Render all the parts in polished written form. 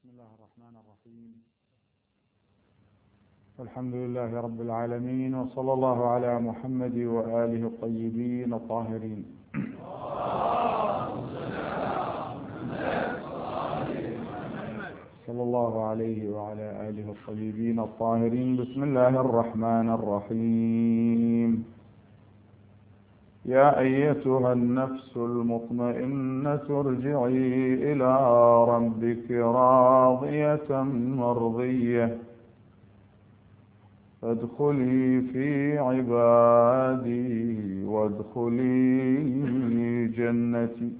بسم الله الرحمن الرحيم. الحمد لله رب العالمين، وصلى الله على محمد وآله الطيبين الطاهرين. صلى الله عليه وعلى آله الطيبين الطاهرين. بسم الله الرحمن الرحيم. يا أيتها النفس المطمئنة ارجعي إلى ربك راضية مرضية فادخلي في عبادي وادخلي جنتي.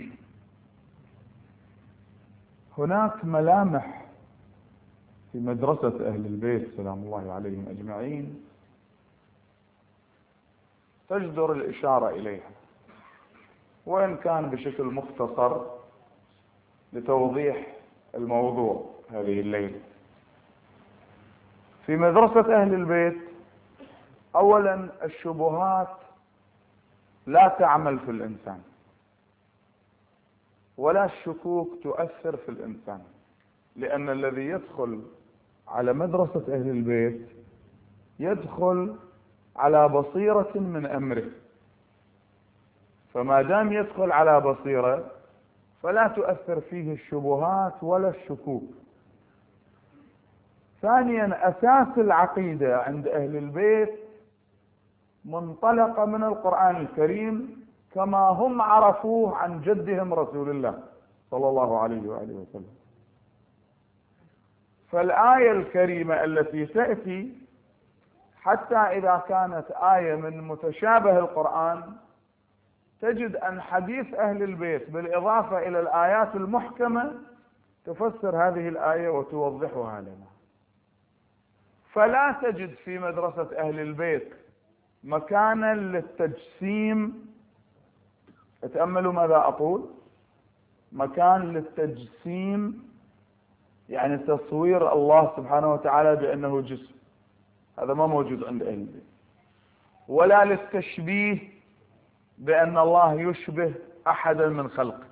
هناك ملامح في مدرسة أهل البيت سلام الله عليهم أجمعين تجدر الإشارة إليها، وإن كان بشكل مختصر لتوضيح الموضوع هذه الليلة. في مدرسة أهل البيت أولا الشبهات لا تعمل في الإنسان، ولا الشكوك تؤثر في الإنسان، لأن الذي يدخل على مدرسة أهل البيت يدخل على بصيرة من أمره، فما دام يدخل على بصيرة فلا تؤثر فيه الشبهات ولا الشكوك. ثانيا أساس العقيدة عند أهل البيت منطلقة من القرآن الكريم كما هم عرفوه عن جدهم رسول الله صلى الله عليه وآله وسلم. فالآية الكريمة التي تأتي حتى إذا كانت آية من متشابه القرآن تجد أن حديث أهل البيت بالإضافة إلى الآيات المحكمة تفسر هذه الآية وتوضحها لنا. فلا تجد في مدرسة أهل البيت مكانا للتجسيم. اتأملوا ماذا أقول، مكان للتجسيم، يعني تصوير الله سبحانه وتعالى بأنه جسم، هذا ما موجود عند أهل البيت. ولا للتشبيه بأن الله يشبه أحدا من خلقه،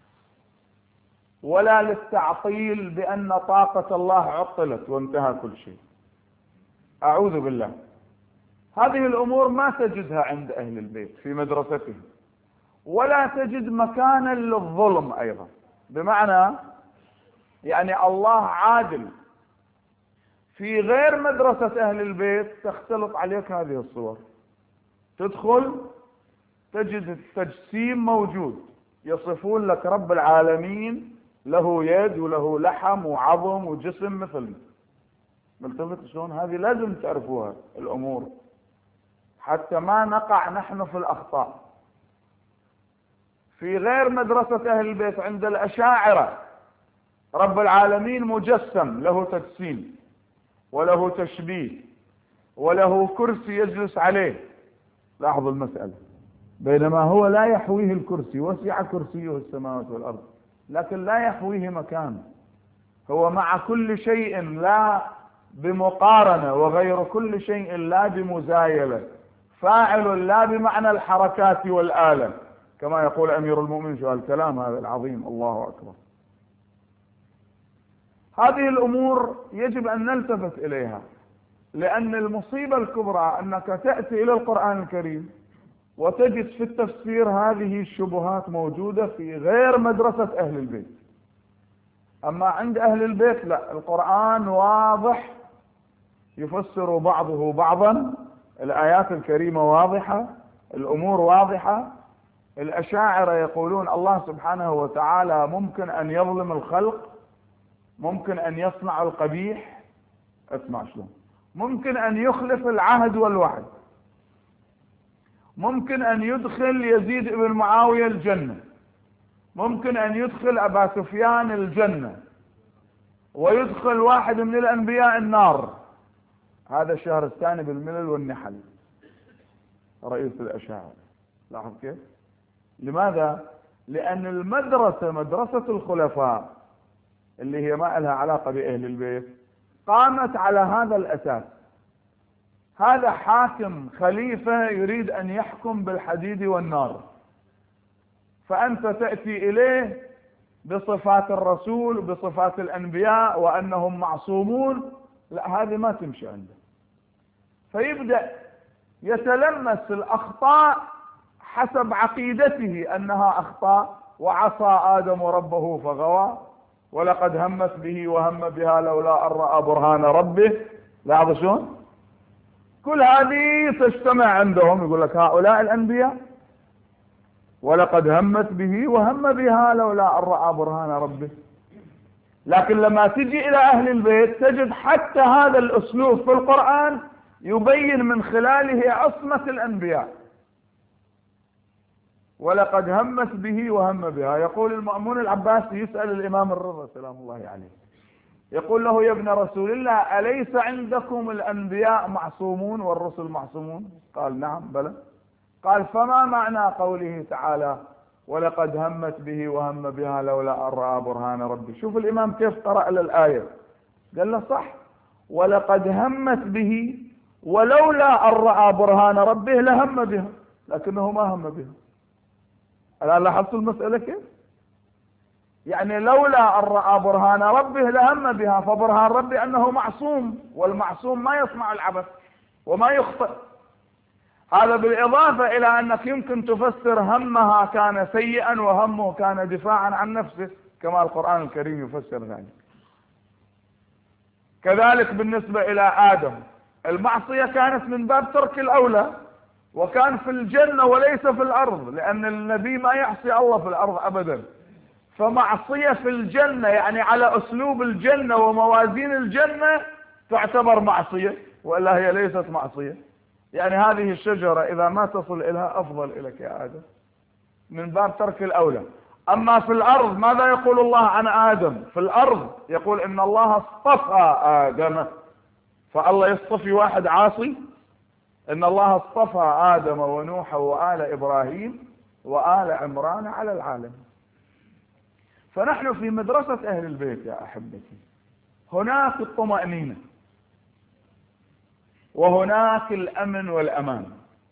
ولا للتعطيل بأن طاقة الله عطلت وانتهى كل شيء. أعوذ بالله، هذه الأمور ما تجدها عند أهل البيت في مدرستهم. ولا تجد مكانا للظلم أيضا، بمعنى يعني الله عادل. في غير مدرسة أهل البيت تختلط عليك هذه الصور، تدخل تجد التجسيم موجود، يصفون لك رب العالمين له يد وله لحم وعظم وجسم مثلنا. ملتفت شلون؟ هذه لازم تعرفوها الأمور حتى ما نقع نحن في الأخطاء. في غير مدرسة أهل البيت عند الأشاعرة رب العالمين مجسم، له تجسيم وله تشبيه وله كرسي يجلس عليه. لاحظوا المسألة، بينما هو لا يحويه الكرسي، وسع كرسيه السماوات والأرض، لكن لا يحويه مكان. هو مع كل شيء لا بمقارنة، وغير كل شيء لا بمزايلة، فاعل لا بمعنى الحركات والآلة، كما يقول أمير المؤمنين. شو الكلام هذا العظيم، الله أكبر. هذه الأمور يجب أن نلتفت إليها، لأن المصيبة الكبرى أنك تأتي إلى القرآن الكريم وتجد في التفسير هذه الشبهات موجودة في غير مدرسة أهل البيت. أما عند أهل البيت لا، القرآن واضح يفسر بعضه بعضا، الآيات الكريمة واضحة، الأمور واضحة. الأشاعرة يقولون الله سبحانه وتعالى ممكن أن يظلم الخلق، ممكن أن يصنع القبيح، اسمع شلون، ممكن أن يخلف العهد والوعد، ممكن أن يدخل يزيد بن معاوية الجنة، ممكن أن يدخل أبا سفيان الجنة، ويدخل واحد من الأنبياء النار. هذا الشهرستاني بالملل والنحل رئيس الأشاعرة. لاحظ كيف؟ لماذا؟ لأن المدرسة مدرسة الخلفاء اللي هي ما لها علاقة بأهل البيت قامت على هذا الأساس. هذا حاكم خليفة يريد أن يحكم بالحديد والنار، فأنت تأتي إليه بصفات الرسول وبصفات الأنبياء وأنهم معصومون، لا هذه ما تمشي عنده. فيبدأ يتلمس الأخطاء حسب عقيدته أنها أخطاء. وعصى آدم ربه فغوى ولقد همت به وهم بها لولا أن رأى برهان ربه. لاحظوا شلون كل هذه تجتمع عندهم، يقول لك هؤلاء الأنبياء ولقد همت به وهم بها لولا أن رأى برهان ربه. لكن لما تجي إلى أهل البيت تجد حتى هذا الأسلوب في القرآن يبين من خلاله عصمة الأنبياء. ولقد همت به وهم بها. يقول المأمون العباسي يسأل الإمام الرضا سلام الله عليه، يقول له يا ابن رسول الله أليس عندكم الأنبياء معصومون والرسل معصومون؟ قال نعم بلى. قال فما معنى قوله تعالى ولقد همت به وهم بها لولا أن رأى برهان ربي؟ شوف الإمام كيف قرأ الآية، قال له صح ولقد همت به ولولا أن رأى برهان ربه لهم بها، لكنه ما هم بها. الآن لاحظتوا المسألة كيف؟ يعني لولا أن رأى برهان ربه لهم بها، فبرهان ربي أنه معصوم، والمعصوم ما يصنع العبث وما يخطئ. هذا بالإضافة إلى أنك يمكن تفسر همها كان سيئا وهمه كان دفاعا عن نفسه، كما القرآن الكريم يفسر ذلك. كذلك بالنسبة إلى آدم، المعصية كانت من باب ترك الأولى، وكان في الجنة وليس في الأرض، لأن النبي ما يعصي الله في الأرض أبدا. فمعصية في الجنة يعني على أسلوب الجنة وموازين الجنة تعتبر معصية، وإلا هي ليست معصية. يعني هذه الشجرة إذا ما تصل إليها أفضل إليك يا آدم، من باب ترك الأولى. أما في الأرض ماذا يقول الله عن آدم؟ في الأرض يقول إن الله اصطفى آدم، فالله يصطفي واحد عاصي؟ إن الله اصطفى آدم ونوح وآل إبراهيم وآل عمران على العالم. فنحن في مدرسة أهل البيت يا أحبتي هناك الطمأنينة، وهناك الأمن والأمان،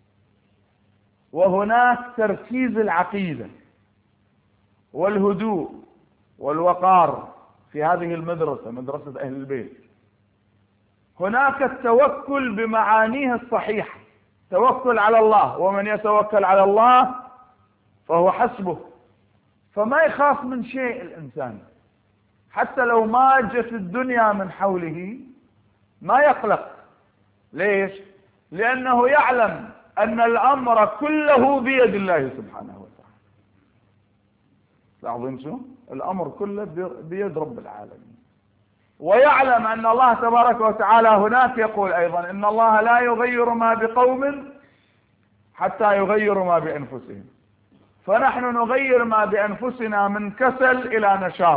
وهناك تركيز العقيدة والهدوء والوقار في هذه المدرسة، مدرسة أهل البيت. هناك التوكل بمعانيه الصحيحة، توكل على الله، ومن يتوكل على الله فهو حسبه. فما يخاف من شيء الإنسان، حتى لو ماجت الدنيا من حوله ما يقلق. ليش؟ لأنه يعلم أن الأمر كله بيد الله سبحانه وتعالى. لاحظين شو؟ الأمر كله بيد رب العالمين. ويعلم أن الله تبارك وتعالى هناك يقول أيضا إن الله لا يغير ما بقوم حتى يغيروا ما بأنفسهم. فنحن نغير ما بأنفسنا من كسل إلى نشاط،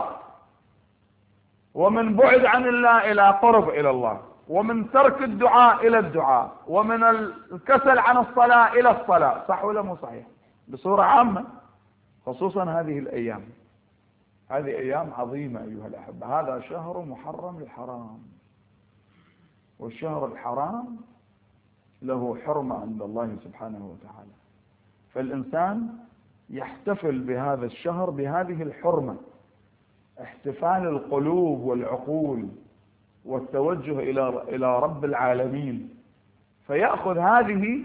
ومن بعد عن الله إلى قرب إلى الله، ومن ترك الدعاء إلى الدعاء، ومن الكسل عن الصلاة إلى الصلاة. صح ولا مو صحيح؟ بصورة عامة، خصوصا هذه الأيام. هذه أيام عظيمة أيها الأحبة. هذا شهر محرم الحرام، والشهر الحرام له حرمة عند الله سبحانه وتعالى. فالإنسان يحتفل بهذا الشهر بهذه الحرمة، احتفال القلوب والعقول والتوجه إلى رب العالمين، فيأخذ هذه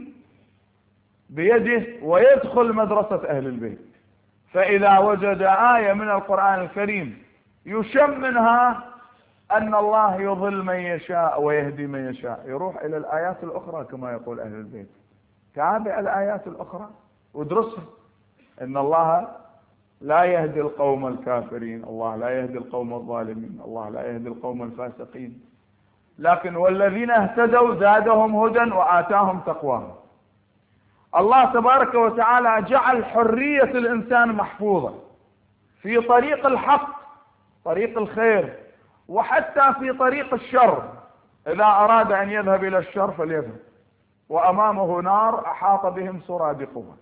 بيده ويدخل مدرسة أهل البيت. فإذا وجد آية من القرآن الكريم يشم منها أن الله يضل من يشاء ويهدي من يشاء، يروح إلى الآيات الأخرى كما يقول أهل البيت. تابع الآيات الأخرى وادرسها. إن الله لا يهدي القوم الكافرين، الله لا يهدي القوم الظالمين، الله لا يهدي القوم الفاسقين. لكن والذين اهتدوا زادهم هدى وآتاهم تقواهم. الله تبارك وتعالى جعل حرية الإنسان محفوظة في طريق الحق، طريق الخير، وحتى في طريق الشر. إذا أراد أن يذهب إلى الشر فليذهب، وأمامه نار أحاط بهم سرادقها.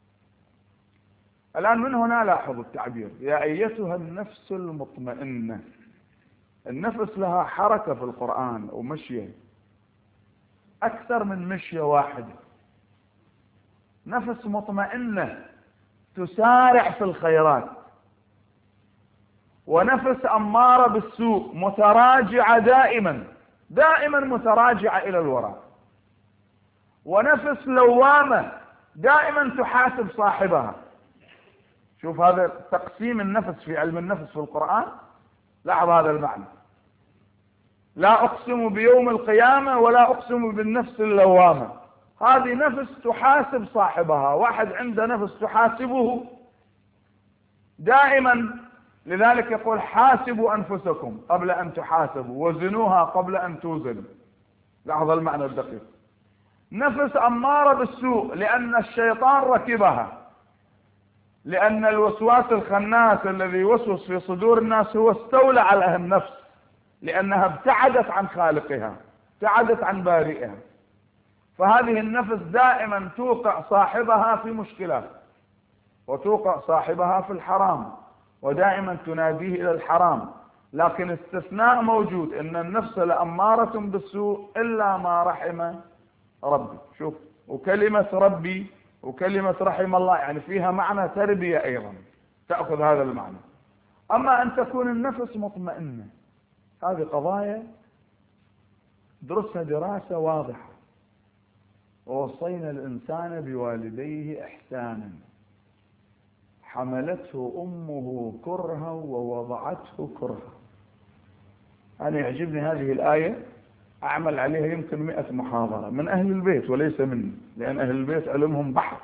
الآن من هنا لاحظوا التعبير يا أيتها النفس المطمئنة. النفس لها حركة في القرآن ومشية أكثر من مشية واحدة. نفس مطمئنة تسارع في الخيرات، ونفس أمارة بالسوء متراجعة دائما متراجعة إلى الوراء، ونفس لوامة دائما تحاسب صاحبها. شوف هذا تقسيم النفس في علم النفس في القرآن، لاحظ هذا المعنى. لا أقسم بيوم القيامة ولا أقسم بالنفس اللوامة. هذه نفس تحاسب صاحبها، واحد عنده نفس تحاسبه دائما. لذلك يقول حاسبوا أنفسكم قبل أن تحاسبوا وزنوها قبل أن توزنوا. لاحظ المعنى الدقيق. نفس أمارة بالسوء لأن الشيطان ركبها، لأن الوسواس الخناس الذي يوسوس في صدور الناس هو استولى على النفس، لأنها ابتعدت عن خالقها، ابتعدت عن بارئها. فهذه النفس دائما توقع صاحبها في مشكلات، وتوقع صاحبها في الحرام، ودائما تناديه إلى الحرام. لكن استثناء موجود، إن النفس لأمارة بالسوء إلا ما رحم ربي. شوف، وكلمة ربي وكلمة رحم الله يعني فيها معنى تربية أيضا، تأخذ هذا المعنى. أما أن تكون النفس مطمئنة، هذه قضايا درسها دراسة واضحة. ووصينا الإنسان بوالديه إحسانا حملته أمه كرها ووضعته كرها. أنا يعجبني هذه الآية، أعمل عليها يمكن 100 محاضرة من أهل البيت وليس مني، لأن أهل البيت علمهم بحر،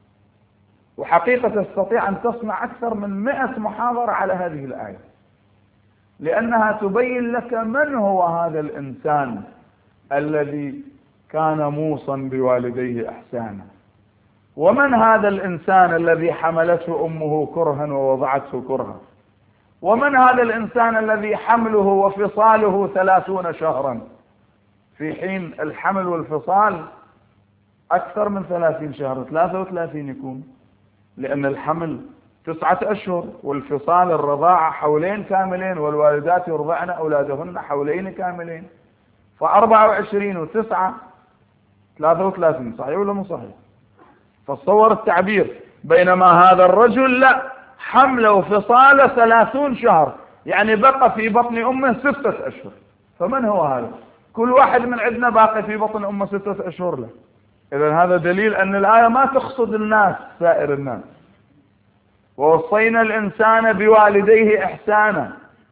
وحقيقة تستطيع أن تصنع أكثر من 100 محاضرة على هذه الآية، لأنها تبين لك من هو هذا الإنسان الذي كان موصى بوالديه إحسانا، ومن هذا الإنسان الذي حملته أمه كرها ووضعته كرها، ومن هذا الإنسان الذي حمله وفصاله 30 شهرا، في حين الحمل والفصال أكثر من 30 شهر، 33 يكون، لأن الحمل 9 أشهر، والفصال الرضاعة حولين كاملين، والوالدات يرضعن أولادهن حولين كاملين، ف24 و9 33. صحيح ولا مو صحيح؟ فتصور التعبير. بينما هذا الرجل لا، حمله وفصاله 30 شهر، يعني بقى في بطن أمه 6 أشهر. فمن هو هذا؟ كل واحد من عندنا باقي في بطن أمه 6 أشهر له. إذن هذا دليل أن الآية ما تقصد الناس، سائر الناس. ووصينا الإنسان بوالديه إحسانا،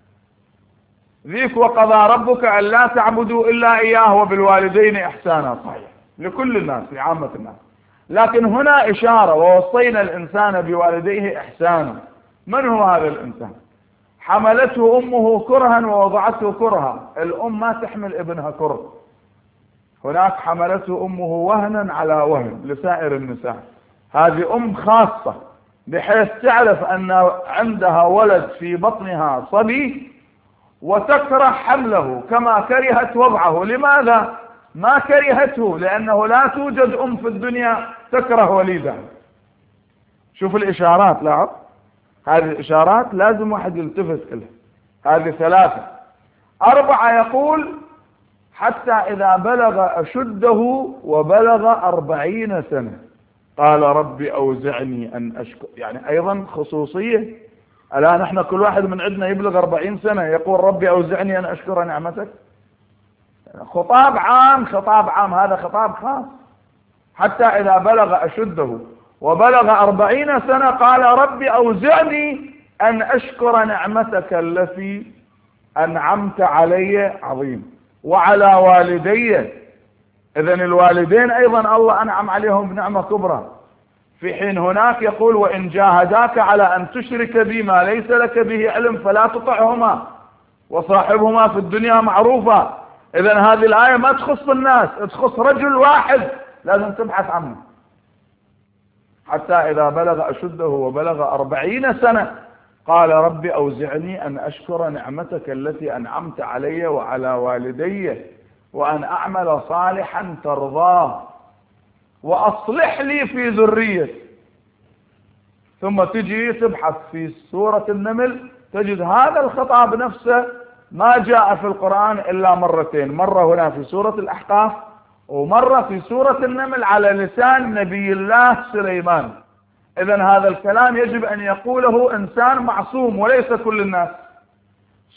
ذيك وقضى ربك أن لا تعبدوا إلا إياه وبالوالدين إحسانا، صحيح لكل الناس، لعامة الناس. لكن هنا إشارة، ووصينا الإنسان بوالديه إحسانا. من هو هذا الإنسان؟ حملته أمه كرها ووضعته كرها. الأم ما تحمل ابنها كره، هناك حملته أمه وهنا على وهن لسائر النساء. هذه أم خاصة، بحيث تعرف أن عندها ولد في بطنها صبي وتكره حمله كما كرهت وضعه. لماذا؟ ما كرهته لأنه لا توجد أم في الدنيا تكره وليدها. شوف الإشارات، لاحظ هذه الإشارات لازم واحد يلتفت إليها. هذه 3. 4 يقول حتى إذا بلغ أشده وبلغ 40 سنة قال ربي أوزعني أن أشكر. يعني أيضا خصوصية، ألا نحن كل واحد من عندنا يبلغ 40 سنة يقول ربي أوزعني أن أشكر نعمتك؟ خطاب عام، خطاب عام، هذا خطاب خاص. حتى إذا بلغ أشده وبلغ 40 سنة قال ربي أوزعني أن أشكر نعمتك التي أنعمت علي، عظيم، وعلى والدي. إذن الوالدين أيضا الله أنعم عليهم بنعمة كبرى، في حين هناك يقول وإن جاهداك على أن تشرك بي ما ليس لك به علم فلا تطعهما وصاحبهما في الدنيا معروفا. إذن هذه الآية ما تخص الناس، تخص رجل واحد لازم تبحث عنه. حتى إذا بلغ أشده وبلغ 40 سنة قال ربي أوزعني أن أشكر نعمتك التي أنعمت علي وعلى والدي وأن أعمل صالحا ترضاه وأصلح لي في ذريتي. ثم تجي تبحث في سورة النمل تجد هذا الخطاب نفسه ما جاء في القرآن إلا مرتين، مرة هنا في سورة الأحقاف ومرة في سورة النمل على لسان نبي الله سليمان. إذن هذا الكلام يجب أن يقوله إنسان معصوم وليس كل الناس.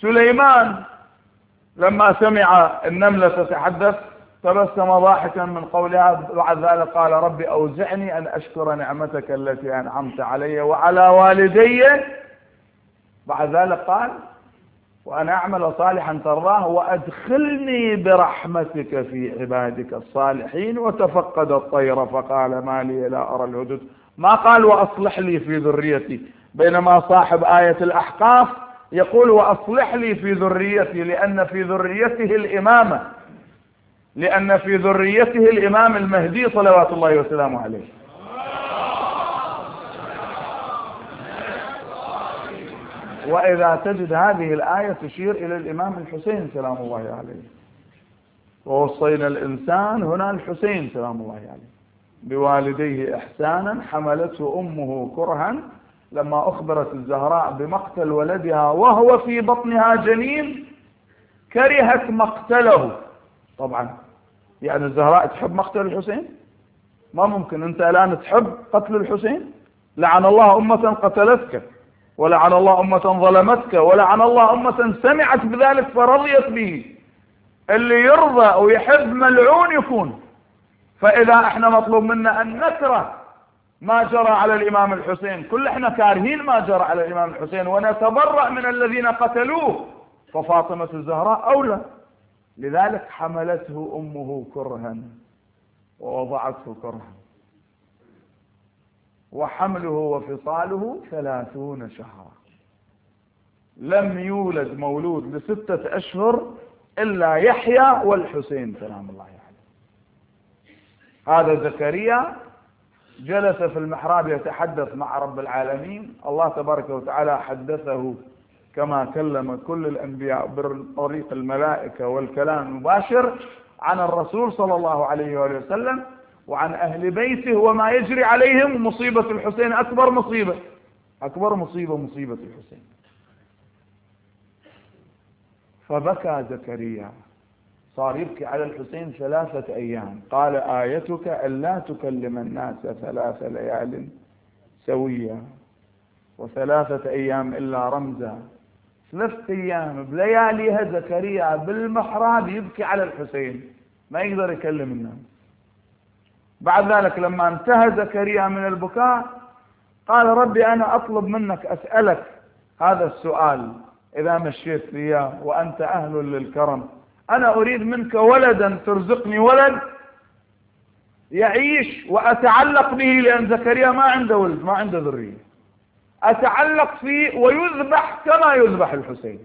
سليمان لما سمع النملة تتحدث تبسم ضاحكا من قولها، بعد ذلك قال رب أوزعني أن أشكر نعمتك التي أنعمت علي وعلى والدي. بعد ذلك قال وأن أعمل صالحا ترضاه وأدخلني برحمتك في عبادك الصالحين. وتفقد الطير فقال ما لي لا أرى الهدد. ما قال وأصلح لي في ذريتي، بينما صاحب آية الأحقاف يقول وأصلح لي في ذريتي، لأن في ذريته الإمامة، لأن في ذريته الإمام المهدي صلوات الله وسلامه عليه. وإذا تجد هذه الآية تشير إلى الإمام الحسين سلام الله عليه. ووصينا الإنسان هنا الحسين سلام الله عليه بوالديه إحسانا حملته أمه كرها لما أخبرت الزهراء بمقتل ولدها وهو في بطنها جنين كرهت مقتله. طبعا يعني الزهراء تحب مقتل الحسين؟ ما ممكن. أنت الآن تحب قتل الحسين؟ لعن الله أمة قتلتك، ولعن الله أمة ظلمتك، ولعن الله أمة سمعت بذلك فرضيت به. اللي يرضى ويحب ملعون يكون. فإذا احنا مطلوب منا أن نكره ما جرى على الإمام الحسين، كل احنا كارهين ما جرى على الإمام الحسين ونتبرأ من الذين قتلوه، ففاطمة الزهراء أولى. لذلك حملته أمه كرها ووضعته كرها، وحمله وفصاله 30 شهرا. لم يولد مولود ل6 أشهر إلا يحيى والحسين سلام الله عليه. هذا زكريا جلس في المحراب يتحدث مع رب العالمين. الله تبارك وتعالى حدثه كما كلم كل الأنبياء بطريق الملائكة والكلام المباشر عن الرسول صلى الله عليه وآله وسلم وعن أهل بيته وما يجري عليهم. مصيبة الحسين أكبر مصيبة، أكبر مصيبة مصيبة الحسين. فبكى زكريا، صار يبكي على الحسين 3 أيام. قال آيتك ألا تكلم الناس 3 ليال سويا و3 أيام إلا رمزا. 3 أيام بلياليها زكريا بالمحراب يبكي على الحسين، ما يقدر يكلم الناس. بعد ذلك لما انتهى زكريا من البكاء قال ربي أنا أطلب منك أسألك هذا السؤال إذا مشيت لي وأنت أهل للكرم. أنا أريد منك ولدا ترزقني ولد يعيش وأتعلق به، لأن زكريا ما عنده ولد، ما عنده ذرية، أتعلق فيه ويذبح كما يذبح الحسين.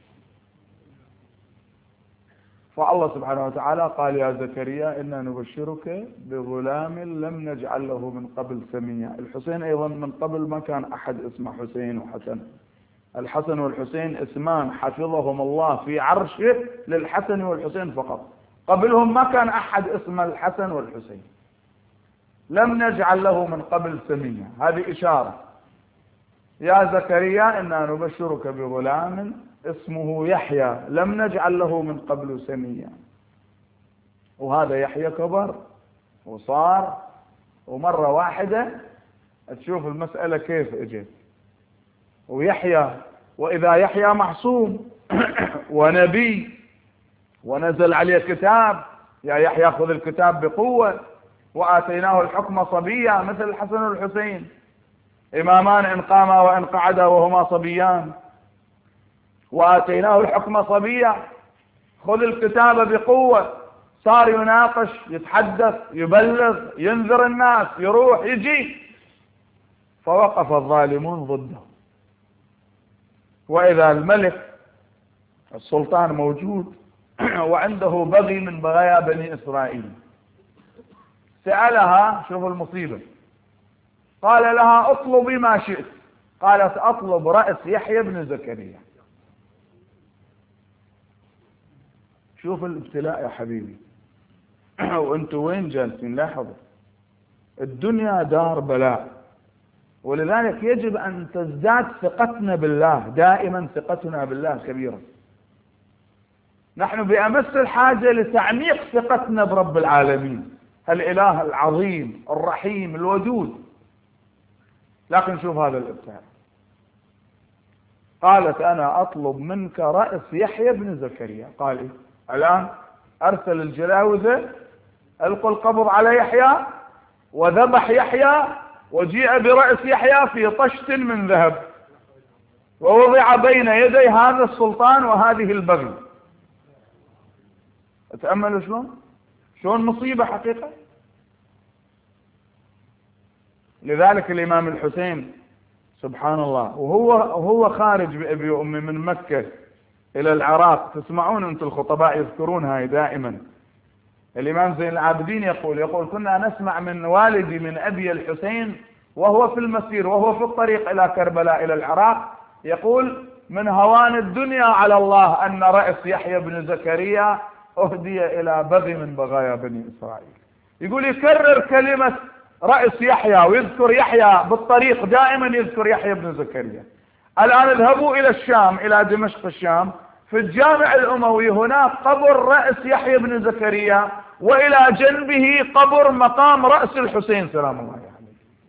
فالله سبحانه وتعالى قال يا زكريا إنا نبشرك بغلام لم نجعل له من قبل سميا. الحسين أيضا من قبل ما كان أحد اسمه حسين وحسن. الحسن والحسين اسمان حفظهم الله في عرشه للحسن والحسين فقط، قبلهم ما كان أحد اسم الحسن والحسين. لم نجعل له من قبل سميا، هذه إشارة. يا زكريا إنا نبشرك بغلام اسمه يحيى لم نجعل له من قبل سميا. وهذا يحيى كبر وصار، ومرة واحدة تشوف المسألة كيف اجت. ويحيى وإذا يحيى معصوم ونبي ونزل عليه كتاب، يا يحيى خذ الكتاب بقوة، وآتيناه الحكم صبيا مثل الحسن والحسين، إمامان إن قاما وإن قعدا وهما صبيان، وآتيناه الحكم صبيا. خذ الكتاب بقوة، صار يناقش يتحدث يبلغ ينذر الناس يروح يجي. فوقف الظالمون ضده. وإذا الملك السلطان موجود وعنده بغي من بغايا بني إسرائيل، سألها، شوف المصيبة، قال لها اطلبي ما شئت. قالت أطلب رأس يحيى بن زكريا. شوف الابتلاء يا حبيبي. وانتوا وين جالسين؟ لاحظوا الدنيا دار بلاء، ولذلك يجب أن تزداد ثقتنا بالله. دائما ثقتنا بالله كبيرة. نحن بأمس الحاجة لتعميق ثقتنا برب العالمين، الإله العظيم الرحيم الودود. لكن شوف هذا الابتلاء. قالت أنا أطلب منك رأس يحيى بن زكريا. قال إيه؟ الآن أرسل الجلاوزة ألقوا القبض على يحيى وذبح يحيى وجيء برأس يحيى في طشت من ذهب ووضع بين يدي هذا السلطان وهذه البغي. تأملوا شلون مصيبة حقيقة. لذلك الإمام الحسين سبحان الله وهو خارج بأبي وأمي من مكة إلى العراق، تسمعون أنتم الخطباء يذكرون هاي دائما. الإمام زين العابدين يقول كنا نسمع من والدي من أبي الحسين وهو في المسير وهو في الطريق إلى كربلاء إلى العراق، يقول من هوان الدنيا على الله أن رأس يحيى بن زكريا أهدي إلى بغي من بغايا بني إسرائيل. يقول يكرر كلمة رأس يحيى ويذكر يحيى بالطريق، دائما يذكر يحيى بن زكريا. الآن اذهبوا إلى الشام، إلى دمشق الشام، في الجامع الأموي هناك قبر رأس يحيى بن زكريا وإلى جنبه قبر مقام رأس الحسين سلام الله عليه.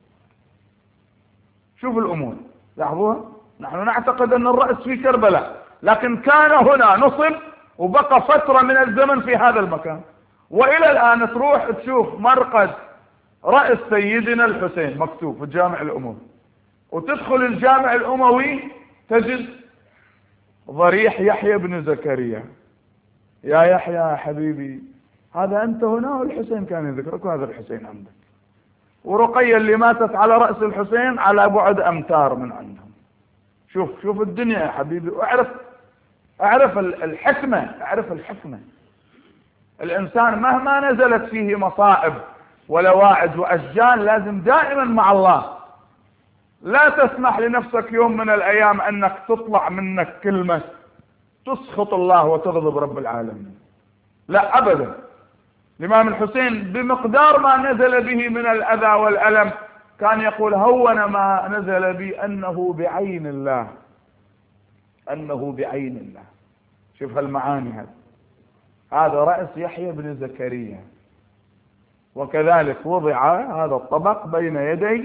شوفوا الأمور لاحظوها. نحن نعتقد أن الرأس في كربلاء، لكن كان هنا نصب وبقى فترة من الزمن في هذا المكان، وإلى الآن تروح تشوف مرقد رأس سيدنا الحسين مكتوب في الجامع الأموي، وتدخل الجامع الأموي تجد ضريح يحيى بن زكريا. يا يحيى يا حبيبي هذا أنت هنا والحسين كان يذكرك وهذا الحسين عندك، ورقية اللي ماتت على رأس الحسين على بعد أمتار من عندهم. شوف الدنيا يا حبيبي، اعرف الحكمة، اعرف الحكمة. الإنسان مهما نزلت فيه مصائب ولواعج وأشجان لازم دائما مع الله. لا تسمح لنفسك يوم من الأيام أنك تطلع منك كلمة تسخط الله وتغضب رب العالمين، لا أبدا. الإمام الحسين بمقدار ما نزل به من الأذى والألم كان يقول هون ما نزل بي أنه بعين الله، أنه بعين الله. شوف هالمعاني هذا رأس يحيى بن زكريا. وكذلك وضع هذا الطبق بين يدي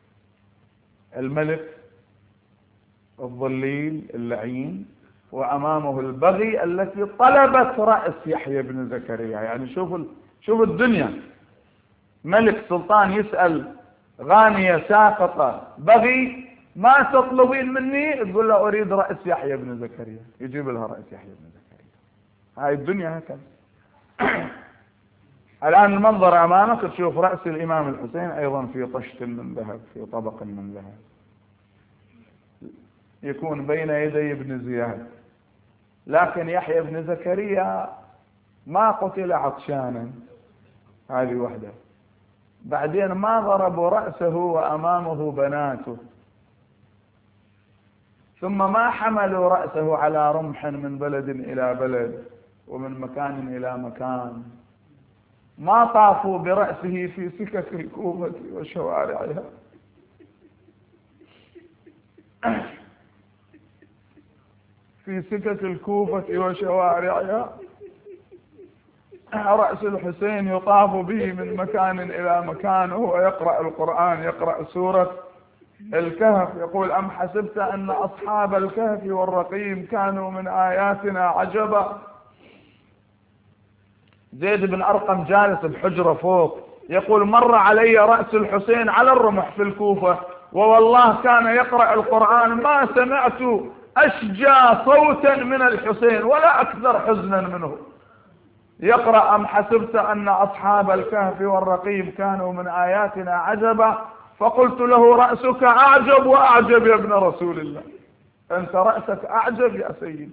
الملك الضليل اللعين وأمامه البغي التي طلبت رأس يحيى بن زكريا. يعني شوف الدنيا، ملك سلطان يسأل غانية ساقطة بغي ما تطلبين مني؟ تقول له أريد رأس يحيى بن زكريا، يجيب لها رأس يحيى بن زكريا. هاي الدنيا هكذا. الآن المنظر أمامك تشوف رأس الإمام الحسين أيضا في طشت من ذهب، في طبق من ذهب، يكون بين يدي ابن زياد. لكن يحيى بن زكريا ما قتل عطشانا، هذه وحده. بعدين ما ضربوا رأسه وأمامه بناته، ثم ما حملوا رأسه على رمح من بلد إلى بلد ومن مكان إلى مكان، ما طافوا برأسه في سكك الكوفة وشوارعها. في سكك الكوفة وشوارعها رأس الحسين يطاف به من مكان إلى مكان وهو يقرأ القرآن، يقرأ سورة الكهف، يقول أم حسبت أن أصحاب الكهف والرقيم كانوا من آياتنا عجبا. زيد بن أرقم جالس بحجرة فوق يقول مر علي رأس الحسين على الرمح في الكوفة ووالله كان يقرأ القرآن ما سمعت أشجى صوتا من الحسين ولا أكثر حزنا منه. يقرأ أم حسبت أن أصحاب الكهف والرقيم كانوا من آياتنا عجبا، فقلت له رأسك أعجب وأعجب يا ابن رسول الله، أنت رأسك أعجب يا سيدي.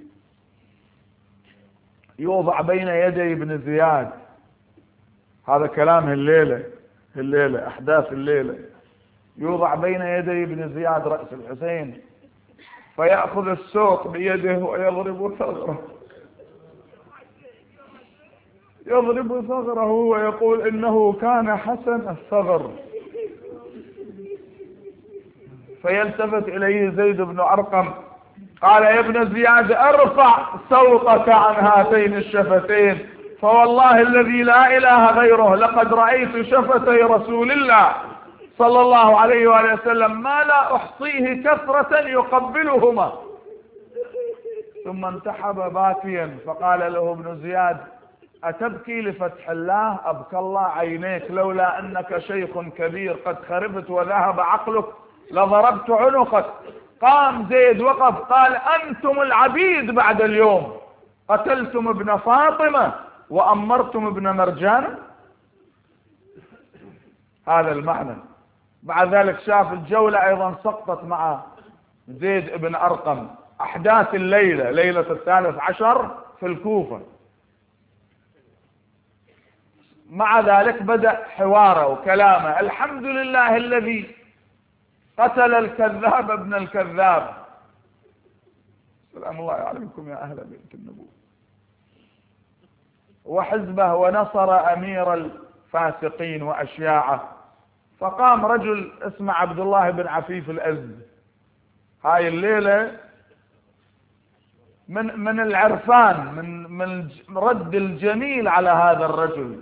يوضع بين يدي ابن زياد، هذا كلام الليلة أحداث الليلة. يوضع بين يدي ابن زياد رأس الحسين فيأخذ السوق بيده ويضرب ثغره، يضرب ثغره ويقول إنه كان حسن الثغر. فيلتفت إليه زيد بن أرقم قال يا ابن زياد ارفع صوتك عن هاتين الشفتين، فوالله الذي لا إله غيره لقد رأيت شفتي رسول الله صلى الله عليه وآله وسلم ما لا أحصيه كثرة يقبلهما. ثم انتحب باكيا، فقال له ابن زياد: أتبكي لفتح الله؟ أبكى الله عينيك، لولا أنك شيخ كبير قد خربت وذهب عقلك لضربت عنقك. قام زيد وقف قال: أنتم العبيد بعد اليوم، قتلتم ابن فاطمة وأمرتم ابن مرجان. هذا المعنى. بعد ذلك شاف الجولة أيضا سقطت مع زيد بن أرقم، أحداث الليلة، ليلة 13 في الكوفة. مع ذلك بدأ حواره وكلامه: الحمد لله الذي قتل الكذاب ابن الكذاب. سلام الله عليكم يا أهل بيت النبوة وحزبه، ونصر أمير الفاسقين وأشياعه. فقام رجل اسمه عبد الله بن عفيف الأزدي هاي الليلة من العرفان، من رد الجميل على هذا الرجل.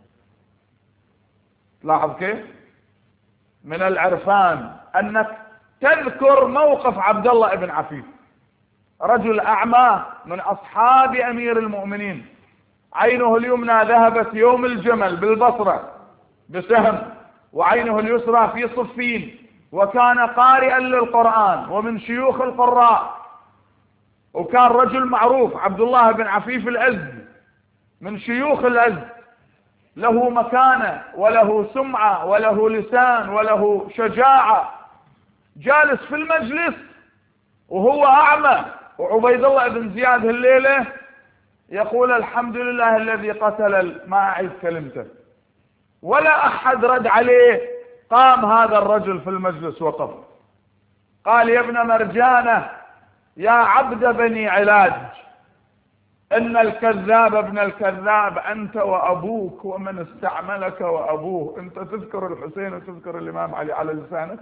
لاحظ كيف من العرفان أنك تذكر موقف عبد الله بن عفيف، رجل أعمى من أصحاب أمير المؤمنين، عينه اليمنى ذهبت يوم الجمل بالبصرة بسهم، وعينه اليسرى في صفين، وكان قارئا للقرآن ومن شيوخ القراء، وكان رجل معروف عبد الله بن عفيف الأزدي من شيوخ الأزد، له مكانة وله سمعة وله لسان وله شجاعة. جالس في المجلس وهو أعمى، وعبيد الله بن زياد الليلة يقول: الحمد لله الذي قتل، ما أعيد كلمته، ولا أحد رد عليه. قام هذا الرجل في المجلس وقف قال: يا ابن مرجانة، يا عبد بني علاج، إن الكذاب ابن الكذاب أنت وأبوك ومن استعملك وأبوه. أنت تذكر الحسين وتذكر الإمام علي على لسانك.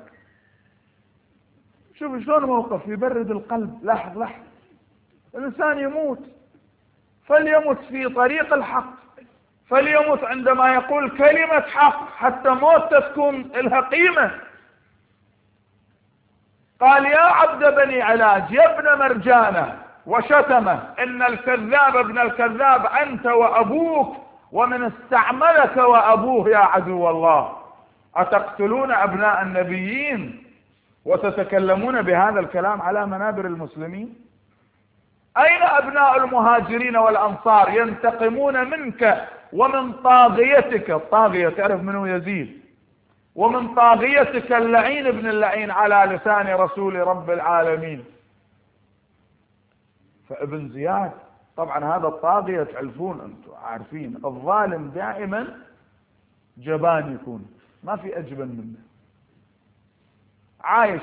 شوف شلون موقف يبرد القلب. لاحظ الإنسان يموت، فليمت في طريق الحق، فليمت عندما يقول كلمة حق حتى موت تكون لها قيمة. قال: يا عبد بني علاج، يا ابن مرجانة، وشتمه: إن الكذاب ابن الكذاب أنت وأبوك ومن استعملك وأبوه يا عدو الله. أتقتلون أبناء النبيين وتتكلمون بهذا الكلام على منابر المسلمين؟ أين أبناء المهاجرين والأنصار ينتقمون منك ومن طاغيتك؟ الطاغية تعرف منه يزيد، ومن طاغيتك اللعين ابن اللعين على لسان رسول رب العالمين. فابن زياد طبعا هذا الطاغية تعرفون أنتم عارفين، الظالم دائما جبان يكون، ما في أجبن منه، عايش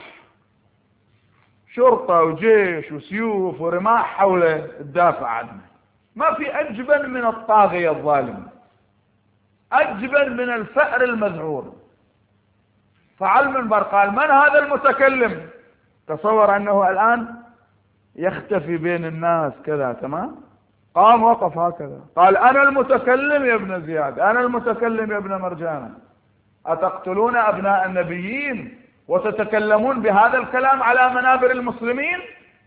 شرطة وجيش وسيوف ورماح حوله تدافع عنه، ما في أجبن من الطاغية الظالم، أجبن من الفأر المذعور. فعلى المنبر قال: من هذا المتكلم؟ تصور أنه الآن يختفي بين الناس كذا، تمام؟ قام وقف هكذا قال: أنا المتكلم يا ابن زياد، أنا المتكلم يا ابن مرجانة. أتقتلون أبناء النبيين وتتكلمون بهذا الكلام على منابر المسلمين؟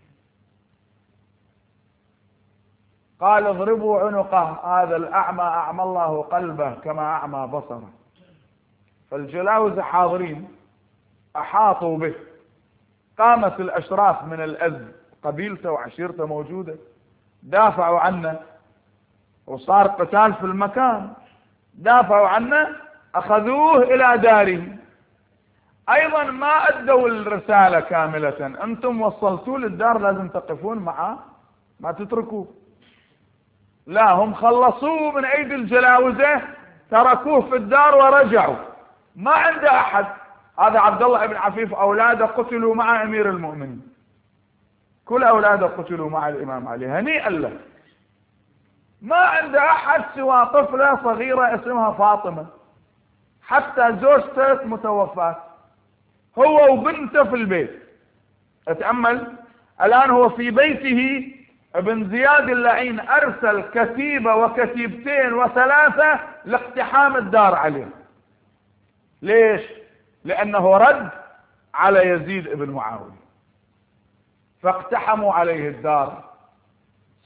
قال: اضربوا عنقه، هذا الأعمى أعمى الله قلبه كما أعمى بصره. فالجلاوزة حاضرين أحاطوا به، قامت الأشراف من الأزد، قبيلته وعشيرته موجودة، دافعوا عنه، وصار قتال في المكان، دافعوا عنه، أخذوه إلى داره. أيضا ما أدوا الرسالة كاملة، أنتم وصلتوا للدار لازم تقفون معه، ما تتركوه. لا، هم خلصوه من أيدي الجلاوزة، تركوه في الدار ورجعوا، ما عنده أحد. هذا عبد الله بن عفيف أولاده قتلوا مع أمير المؤمنين، كل أولاده قتلوا مع الإمام علي، هنيئا له. ما عنده أحد سوى طفلة صغيرة اسمها فاطمة، حتى زوجته متوفاة، هو وبنته في البيت. اتأمل الآن هو في بيته، ابن زياد اللعين أرسل كتيبة وكتيبتين وثلاثة لاقتحام الدار عليه. ليش؟ لأنه رد على يزيد بن معاوية، فاقتحموا عليه الدار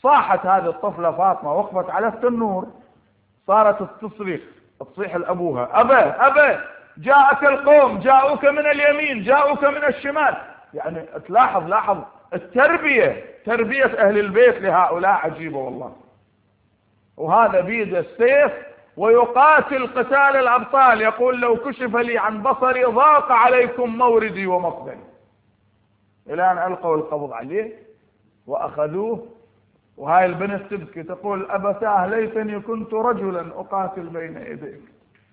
صاحت هذه الطفلة فاطمة، وقفت على التنور، صارت تصيح لأبوها: أبا جاءك القوم، جاءوك من اليمين، جاءوك من الشمال. يعني لاحظ تربية أهل البيت لهؤلاء عجيبة والله. وهذا بيد السيف ويقاتل قتال الأبطال، يقول: لو كشف لي عن بصري ضاق عليكم موردي ومقبلي، إلى أن ألقوا القبض عليه وأخذوه. وهاي البنت تبكي تقول: أبتاه ليتني كنت رجلا أقاتل بين يديك.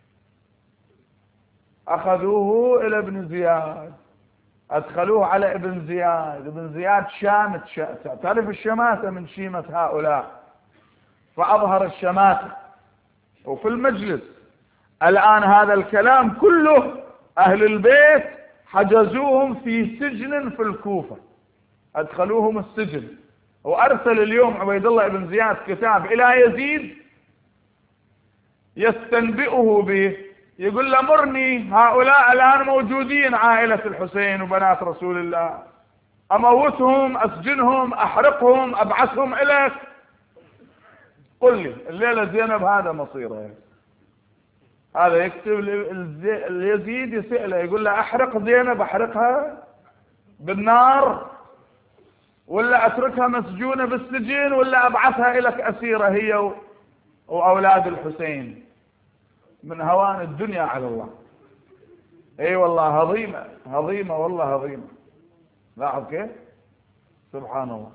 أخذوه إلى ابن زياد، أدخلوه على ابن زياد شامت تعرف الشماتة من شيمة هؤلاء، فأظهر الشماتة. وفي المجلس الآن هذا الكلام كله أهل البيت حجزوهم في سجن في الكوفة، أدخلوهم السجن. وأرسل اليوم عبيد الله بن زياد كتاب إلى يزيد يستنبئه به، يقول له: مرني، هؤلاء الآن موجودين، عائلة الحسين وبنات رسول الله، أموتهم، أسجنهم، أحرقهم، أبعثهم إليك؟ قل لي الليلة زينب هذا مصيره. هذا يكتب اليزيد يسأله، يقول له: أحرق زينب، أحرقها بالنار، ولا أتركها مسجونة بالسجن، ولا أبعثها إليك أسيرة هي وأولاد الحسين؟ من هوان الدنيا على الله. اي والله هضيمة والله هضيمة. لاحظ كيف سبحان الله.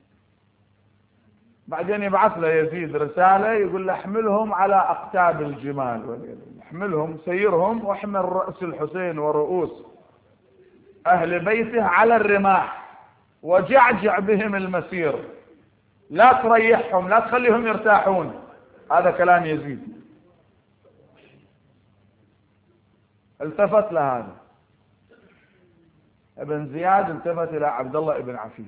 بعدين يبعث له يزيد رسالة يقول له: احملهم على أقتاب الجمال، احملهم سيرهم، واحمل رأس الحسين ورؤوس أهل بيته على الرماح، وجعجع بهم المسير، لا تريحهم، لا تخليهم يرتاحون. هذا كلام يزيد. التفت لهذا ابن زياد، التفت إلى عبد الله بن عفيف،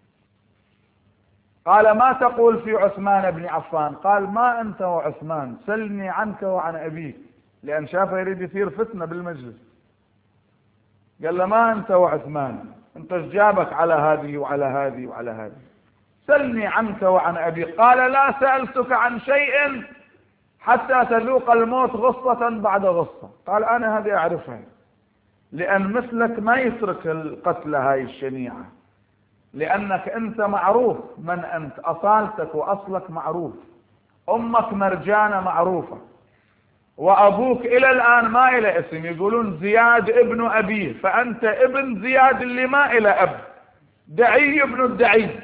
قال: ما تقول في عثمان بن عفان؟ قال: ما أنت وعثمان، سلني عنك وعن أبيك، لأن شافه يريد يثير فتنة بالمجلس. قال له: ما أنت وعثمان، أنت جابك على هذه وعلى هذه وعلى هذه، سلني عنك وعن أبيك. قال: لا سألتك عن شيء حتى تذوق الموت غصة بعد غصة. قال: أنا هذه أعرفها، لأن مثلك ما يترك القتل هاي الشنيعة، لأنك أنت معروف من أنت، أصالتك وأصلك معروف، أمك مرجانة معروفة، وأبوك إلى الآن ما إلى اسم، يقولون زياد ابن أبيه، فأنت ابن زياد اللي ما إلى أب، دعي ابن الدعي،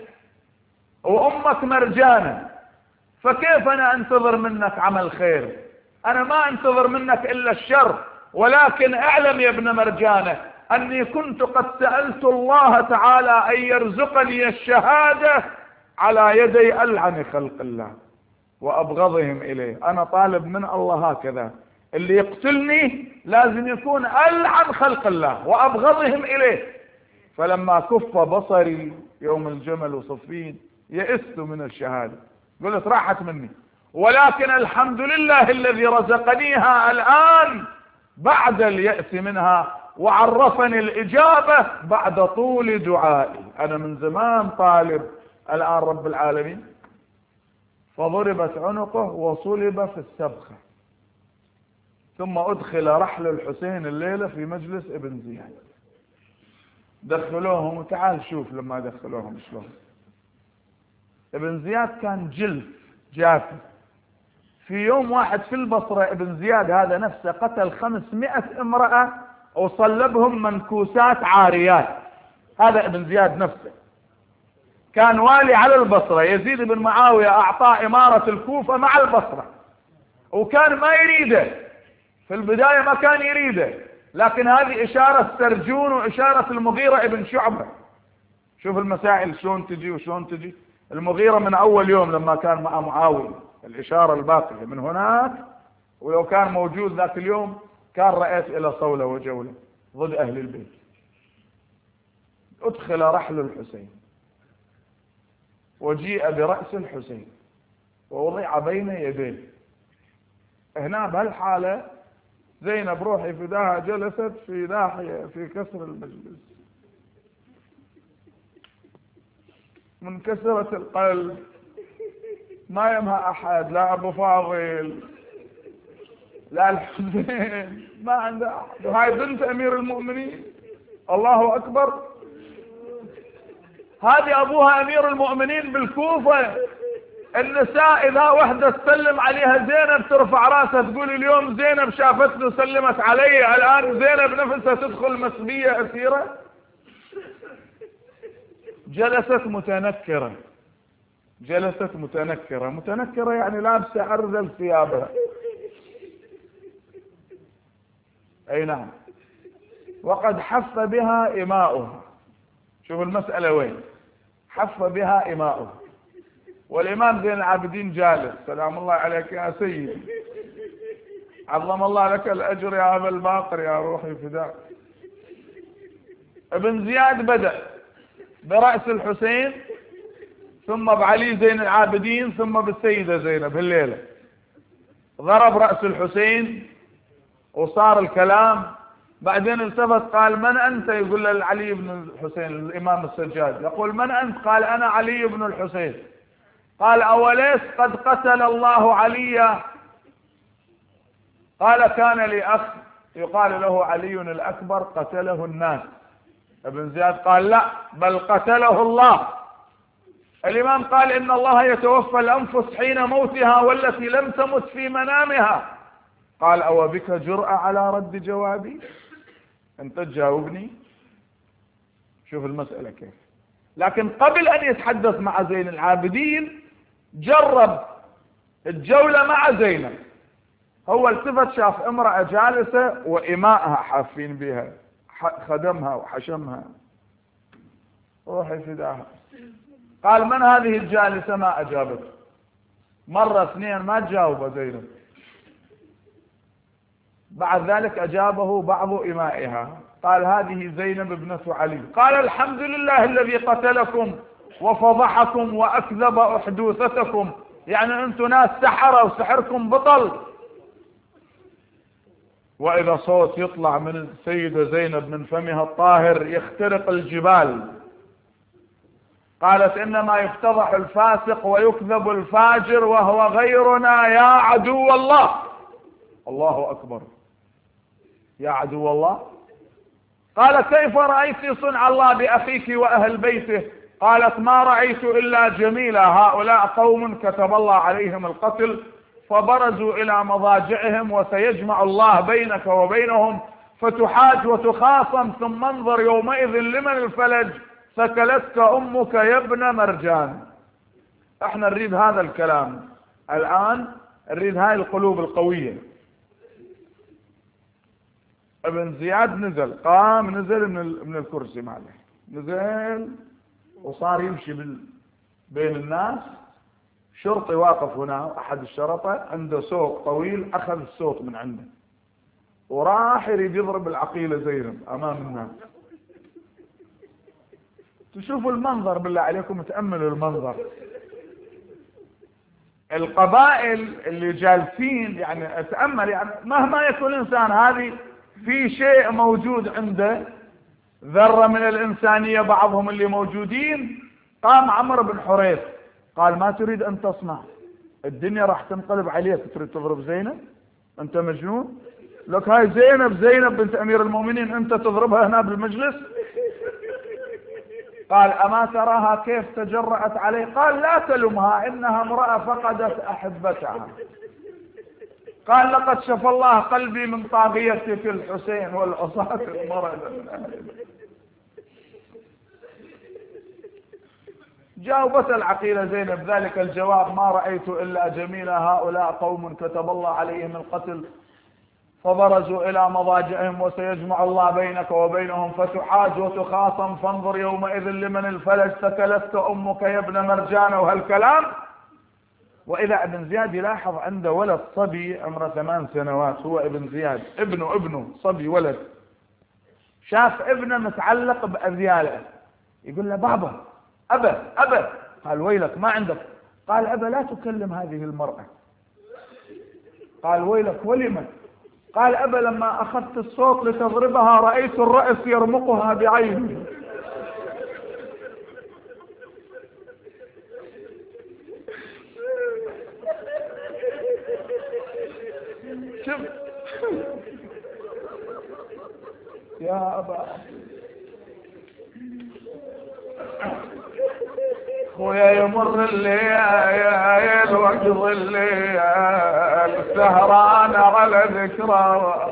وأمك مرجانة. فكيف أنا أنتظر منك عمل خير؟ أنا ما أنتظر منك إلا الشر. ولكن اعلم يا ابن مرجانة أني كنت قد سألت الله تعالى أن يرزقني الشهادة على يدي ألعن خلق الله وأبغضهم إليه. أنا طالب من الله هكذا، اللي يقتلني لازم يكون ألعن خلق الله وأبغضهم إليه. فلما كف بصري يوم الجمل وصفين يئست من الشهادة، قلت راحت مني، ولكن الحمد لله الذي رزقنيها الآن بعد اليأس منها، وعرفني الإجابة بعد طول دعائي. أنا من زمان طالب، الآن رب العالمين. فضربت عنقه وصلب في السبخة، ثم أدخل رحل الحسين الليلة في مجلس ابن زياد. دخلوهم، وتعال شوف لما دخلوهم شلون. ابن زياد كان جلف جافي. في يوم واحد في البصرة ابن زياد هذا نفسه قتل 500 امرأة وصلبهم منكوسات عاريات. هذا ابن زياد نفسه كان والي على البصرة. يزيد بن معاوية أعطاه إمارة الكوفة مع البصرة، وكان ما يريده في البداية، ما كان يريده، لكن هذه إشارة سرجون وإشارة المغيرة ابن شعبة. شوف المسائل شلون تجي وشلون تجي. المغيرة من أول يوم لما كان مع معاوية، الإشارة الباقية من هناك، ولو كان موجود ذاك اليوم كان رأيت إلى صولة وجولة ضد أهل البيت. أدخل رحل الحسين وجيء برأس الحسين ووضع بين يديه. هنا بهالحالة زينب روحي فداها جلست في ناحية في كسر المجلس، منكسرة القلب ما يمها أحد، لا أبو فاضل لا الحسين، ما عنده أحد. وهاي بنت أمير المؤمنين، الله أكبر. هذه أبوها أمير المؤمنين بالكوفة. النساء إذا وحدة تسلم عليها زينب ترفع راسها تقول اليوم زينب شافتني وسلمت علي، الآن زينب نفسها تدخل مسبية أسيرة. جلست متنكرة، جلست متنكرة، متنكرة يعني لابسة أرذل ثيابها. أي نعم. وقد حف بها إماؤها. شوف المسألة وين، حف بها إماؤها. والإمام زين العابدين جالس، سلام الله عليك يا سيدي، عظم الله لك الأجر يا أبا الباقر، يا روحي فداك. ابن زياد بدأ برأس الحسين، ثم بعلي زين العابدين، ثم بالسيدة زينب. الليلة ضرب رأس الحسين وصار الكلام. بعدين التفت قال من أنت؟ يقول له علي بن الحسين، الإمام السجاد. يقول من أنت؟ قال أنا علي بن الحسين. قال أوليس قد قتل الله عليا؟ قال كان لي أخ يقال له علي الأكبر قتله الناس. ابن زياد قال لا، بل قتله الله. الإمام قال إن الله يتوفى الأنفس حين موتها والتي لم تمت في منامها. قال أو بك جرأة على رد جوابي؟ أنت تجاوبني؟ شوف المسألة كيف. لكن قبل أن يتحدث مع زين العابدين جرب الجولة مع زينب. هو التفت شاف امرأة جالسة وإماءها حافين بها، خدمها وحشمها، روحي فداها. قال من هذه الجالسة؟ ما أجابته. مرة اثنين ما تجاوب زينب. بعد ذلك أجابه بعض إمائها، قال هذه زينب ابنة علي. قال الحمد لله الذي قتلكم وفضحكم وأكذب أحدوثتكم، يعني أنتم ناس سحرة وسحركم بطل. وإذا صوت يطلع من السيدة زينب من فمها الطاهر يخترق الجبال. قالت إنما يفتضح الفاسق ويكذب الفاجر وهو غيرنا يا عدو الله. الله أكبر، يا عدو الله. قال كيف رأيت صنع الله بأخيك وأهل بيته؟ قالت ما رأيت إلا جميلة، هؤلاء قوم كتب الله عليهم القتل فبرزوا إلى مضاجعهم، وسيجمع الله بينك وبينهم فتحاج وتخاصم، ثم انظر يومئذ لمن الفلج، ثكلتك أمك يا ابن مرجان. احنا نريد هذا الكلام الآن، نريد هاي القلوب القوية. ابن زياد نزل، قام نزل من الكرسي معله، نزل وصار يمشي بين الناس. شرطي واقف هنا، أحد الشرطة عنده صوت طويل، أخذ الصوت من عنده وراح يريد يضرب العقيلة زينب أمام الناس. تشوفوا المنظر بالله عليكم، تأملوا المنظر. القبائل اللي جالسين، يعني أتأمل، يعني مهما يكون الإنسان هذه في شيء موجود عنده، ذرة من الإنسانية بعضهم اللي موجودين. قام عمرو بن حريث قال ما تريد أن تصنع؟ الدنيا راح تنقلب عليك، تريد تضرب زينب؟ أنت مجنون؟ لك هاي زينب بنت أمير المؤمنين أنت تضربها هنا بالمجلس؟ قال أما تراها كيف تجرأت عليه؟ قال لا تلمها، إنها امرأة فقدت أحبتها. قال لقد شفى الله قلبي من طاغيتك الحسين والعصاة المرض. جاوبت العقيلة زينب ذلك الجواب ما رأيت إلا جميلة، هؤلاء قوم كتب الله عليهم القتل فبرزوا إلى مضاجعهم، وسيجمع الله بينك وبينهم فتحاج وتخاصم، فانظر يومئذ لمن الفلج، ثكلتك أمك يا ابن مرجان، وهالكلام. وإذا ابن زياد يلاحظ عنده ولد صبي عمره 8 سنوات، هو ابن زياد ابنه صبي ولد، شاف ابنه متعلق بأذياله، يقول له بابا أبا. قال ويلك ما عندك؟ قال أبا لا تكلم هذه المرأة. قال ويلك ولمن؟ قال أبا لما أخذت الصوت لتضربها رأيت الرأس يرمقها بعينه. يا أبا خويا يمر الليل واقضي الليل سهران على ذكرى،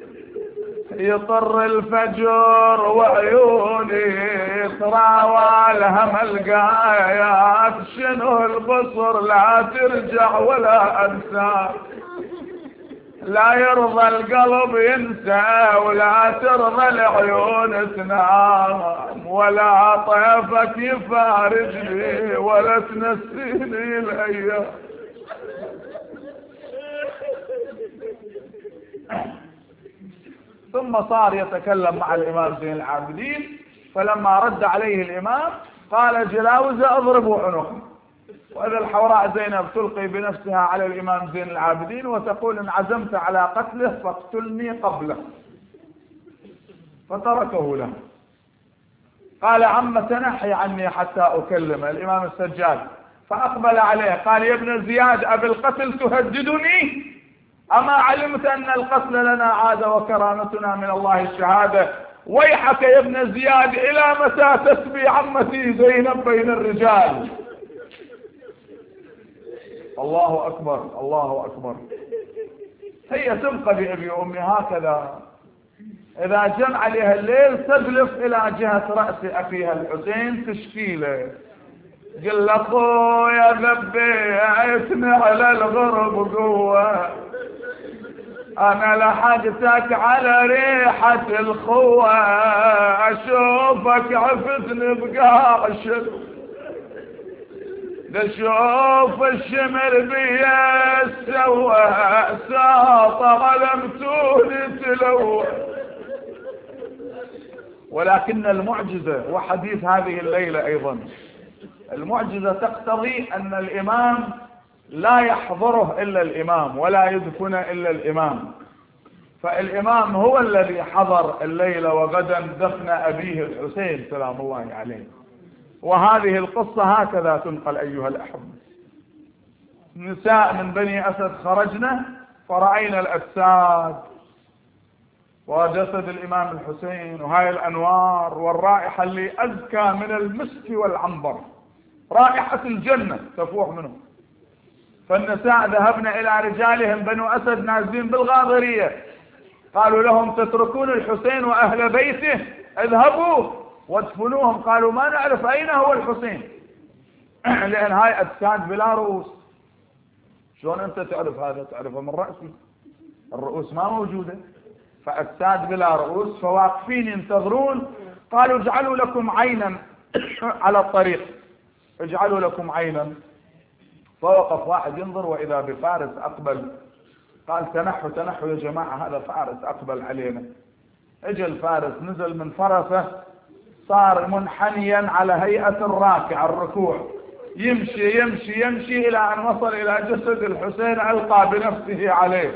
يطر الفجر وعيوني تراوى الهم القايات، شنو البصر لا ترجع ولا انسى، لا يرضى القلب ينسى ولا ترضى العيون تنام، ولا طيفك يفارجني ولا تنسيني الايام. ثم صار يتكلم مع الامام زين العابدين، فلما رد عليه الامام قال جلاوزة اضربوا عنقه. وإذا الحوراء زينب تلقي بنفسها على الإمام زين العابدين وتقول إن عزمت على قتله فاقتلني قبله، فتركه له. قال عم تنحي عني حتى أكلم الإمام السجاد، فأقبل عليه قال يا ابن زياد أبي القتل تهددني؟ أما علمت أن القتل لنا عادة وكرامتنا من الله الشهادة؟ ويحك يا ابن زياد إلى متى تسبي عمتي زينب بين الرجال؟ الله أكبر الله أكبر. هي تبقى بأبي أمي هكذا، إذا جن عليها الليل تدلف إلى جهة رأس أخيها الحسين تشكيله، قل أخويا ذبيتني على الغرب قوة، أنا لحقتك على ريحة الخوة، أشوفك عفتني بقاع الشلو، لشوف الشمر بيا سوى ساطع لمتوني تلوى. ولكن المعجزة وحديث هذه الليلة أيضا، المعجزة تقتضي أن الإمام لا يحضره إلا الإمام ولا يدفن إلا الإمام، فالإمام هو الذي حضر الليلة وغدا دفن أبيه الحسين سلام الله عليه. وهذه القصة هكذا تنقل أيها الأحبة. نساء من بني أسد خرجنا فرأينا الأجساد وجسد الإمام الحسين وهاي الأنوار والرائحة اللي أزكى من المسك والعنبر، رائحة الجنة تفوح منه. فالنساء ذهبن إلى رجالهم بنو أسد نازلين بالغاضرية، قالوا لهم تتركون الحسين وأهل بيته؟ اذهبوا وادفنوهم. قالوا ما نعرف أين هو الحسين لأن هاي أجساد بلا رؤوس. شلون أنت تعرف هذا؟ تعرفه من رأسي، الرؤوس ما موجودة، فأجساد بلا رؤوس. فواقفين ينتظرون، قالوا اجعلوا لكم عينا على الطريق، اجعلوا لكم عينا. فوقف واحد ينظر وإذا بفارس أقبل، قال تنحوا تنحوا يا جماعة، هذا فارس أقبل علينا. اجى الفارس نزل من فرسه، صار منحنيا على هيئة الراكع الركوع، يمشي يمشي يمشي إلى أن وصل إلى جسد الحسين ألقى بنفسه عليه،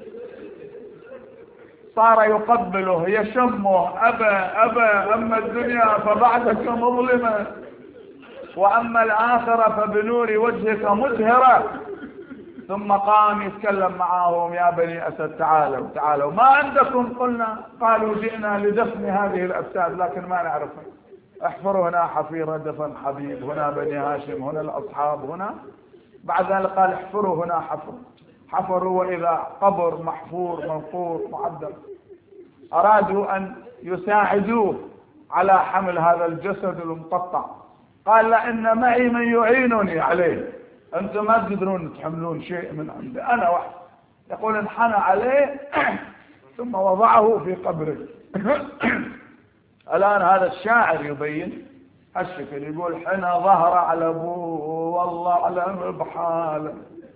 صار يقبله يشمه، أبا أما الدنيا فبعدك مظلمة وأما الآخرة فبنور وجهك مزهرة. ثم قام يتكلم معهم يا بني أسد تعالوا تعالوا، ما عندكم؟ قلنا قالوا جئنا لدفن هذه الأجساد لكن ما نعرفها، احفروا هنا حفيرة دفن حبيب، هنا بني هاشم، هنا الأصحاب، هنا. بعد ذلك قال احفروا هنا حفر، حفروا وإذا قبر محفور منقور معدل. أرادوا أن يساعدوه على حمل هذا الجسد المقطع، قال لأن معي من يعينني عليه، أنتم ما تقدرون تحملون شيء من عندي، أنا واحد. يقول انحنى عليه ثم وضعه في قبره. الآن هذا الشاعر يبين هالشكل، يقول حنى ظهر على أبوه والله أعلم بحاله،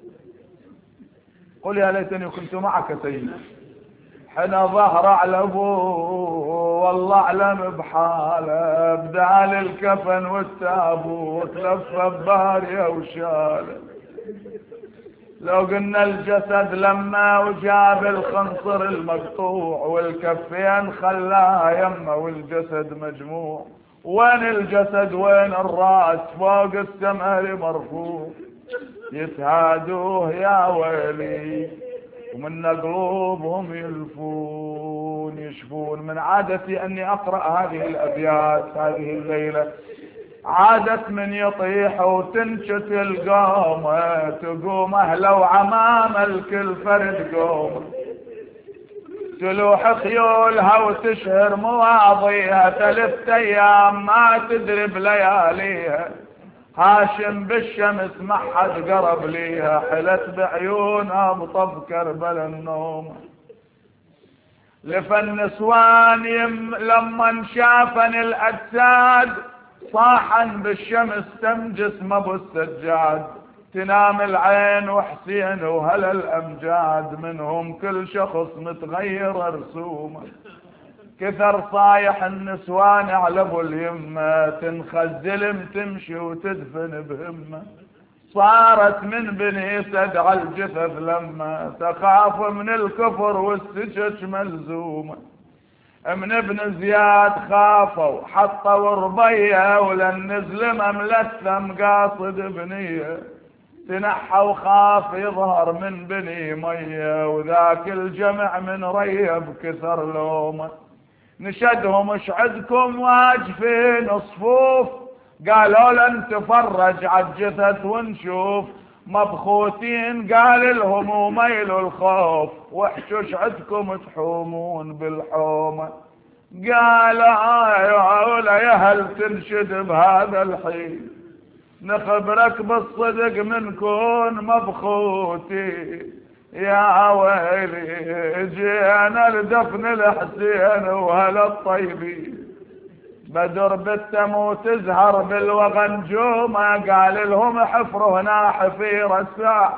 قل يا ليتني كنت معك سيدي، حنى ظهر على أبوه والله أعلم بحاله، بدال الكفن والتابوت لف باريه وشاله، لو قلنا الجسد لما وجاب الخنصر المقطوع والكفين خلاه يمه والجسد مجموع، وين الجسد وين الراس فوق السماء مرفوع، يتهادوه يا ويلي ومن قلوبهم يلفون يشفون. من عادتي أني أقرأ هذه الأبيات هذه الليلة، عادة من يطيح وتنشت القومة تقوم أهله وعمام الكل فرد قومة، تلوح خيولها وتشهر مواضيها 3 أيام ما تدري بلياليها، هاشم بالشمس ما حد قرب ليها، حلت بعيونها بطب كربل النوم. لفى النسوان لما شافن الأجساد، صاحا بالشمس تم جسم ابو السجاد، تنام العين وحسين وهلا الامجاد، منهم كل شخص متغير رسومه، كثر صايح النسوان على ابو اليمه، تنخزلم تمشي وتدفن بهمه، صارت من بني سدع الجثث لما تخاف من الكفر والسجج ملزومه. من ابن زياد خافوا حطوا ربيه، ولن نزل مملثم قاصد بنيه، تنحوا خاف يظهر من بني ميه، وذاك الجمع من ريب كثر لومه. نشدهم اش عندكم واقفين صفوف، قالوا لن تفرج عالجثث ونشوف، مبخوتين قال لهم وميلوا الخوف، وحشوش عندكم تحومون بالحومة. قال يا هل تنشد بهذا الحين، نخبرك بالصدق منكون مبخوتي، يا ويلي جينا لدفن الحسين وهلا الطيبين، بدر بالتمو تزهر بالوغن جومة، قال لهم حفروا هنا حفير الساعة،